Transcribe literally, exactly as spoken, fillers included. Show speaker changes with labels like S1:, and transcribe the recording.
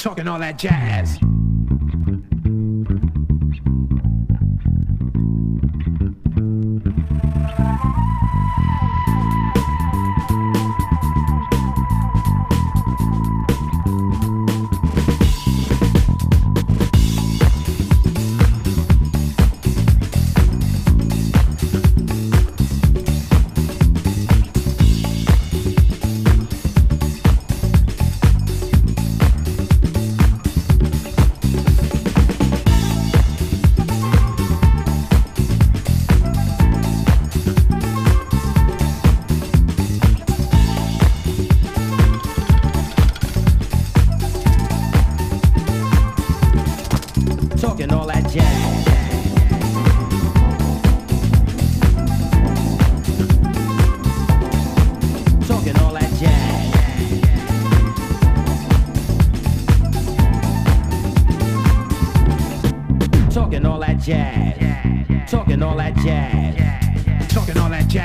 S1: talking all that jazz. Talking all that jazz. Talking all that jazz. Talking all that jazz. Talking all that jazz. Talking all that jazz.